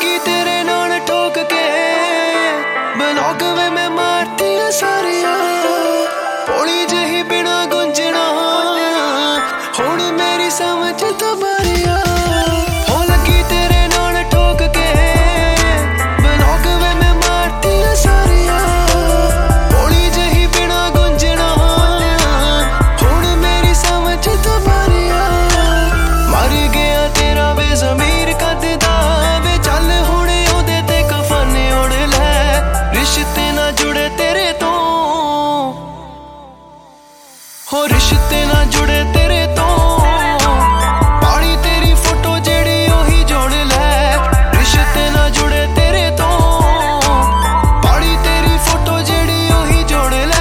लगी तेरे नाल ठोक के ब्लॉग वे मैं मारती सारिया भोली जही बिना गुंजना हुण मेरी समझ तो मारिया हो लगी तेरे नाल ठोक के ब्लॉग वे मैं मारती सारिया भोली जही बिना गुंजना हुण मेरी समझ तो मारिया मर गया तेरा बेज़मीर कददा वे चल हुणे ओदे ते कफन ओढ़ लै रिश्ते ना जुड़े तेरे तो हो रिश्ते ना जुड़े तेरे तो पाली तेरी फोटो जेड़ी ओही जोड़ लै रिश्ते ना जुड़े तेरे तो पाली तेरी फोटो जेड़ी ओही जोड़ लै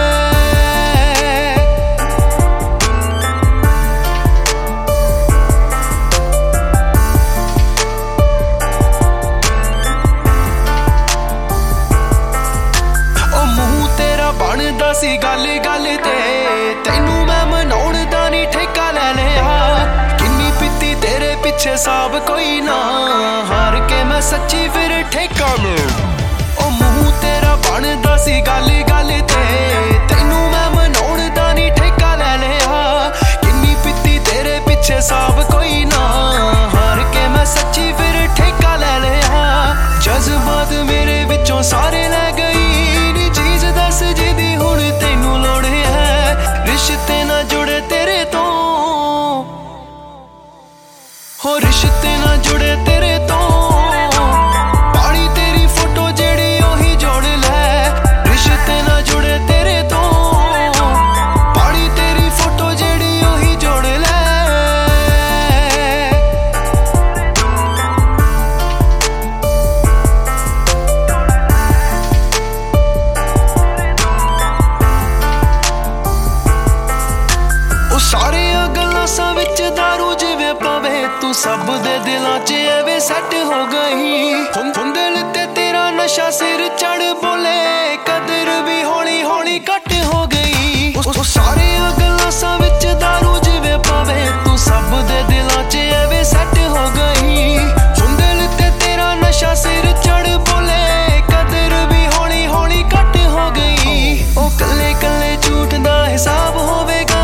बनदा सी गल गल ते तैनू मैं मनाउण दा नी ठेका ले लिया किन्नी पीती तेरे पिछे साब कोई ना हार के मैं सच्ची फिर ठेका में ओ मुंह तेरा बनदा सी गल गल ते तैनू मैं मनाउण दा नी ठेका ले लिया किन्नी पीती तेरे पिछे साब कोई ना हार के मैं सच्ची फिर ठेका ले लिया जज्बात मेरे विचों सारे ले गई नी चीज दस जिदी हुण तैनू लोड़ है रिश्ते ना जुड़े तेरे तो हो रिश्ते ना जुड़े तेरे तो पाली तेरी फोटो जेड़ी ओही जोड़ लै रिश्ते ना जुड़े तेरे तो पाली तेरी फोटो जेड़ी ओही जोड़ लै सारिया गलासां विच दारू जिवें पवे तू सब दे दिलां च एवे सैट हो गई दिल ते तेरा नशा सिर चढ़ बोले कदर भी हौली हौली घट हो गई सारिया गलासां विच दारू जिवें पवे तू सब दे दिलां च एवे सैट हो गई दिल ते तेरा नशा सिर चढ़ बोले कदर भी हौली हौली घट हो गई ओ कल्ले कल्ले झूठ दा हिसाब होवेगा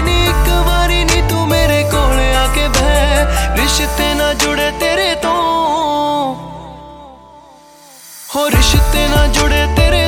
रिश्ते ना जुड़े तेरे तो हो रिश्ते ना जुड़े तेरे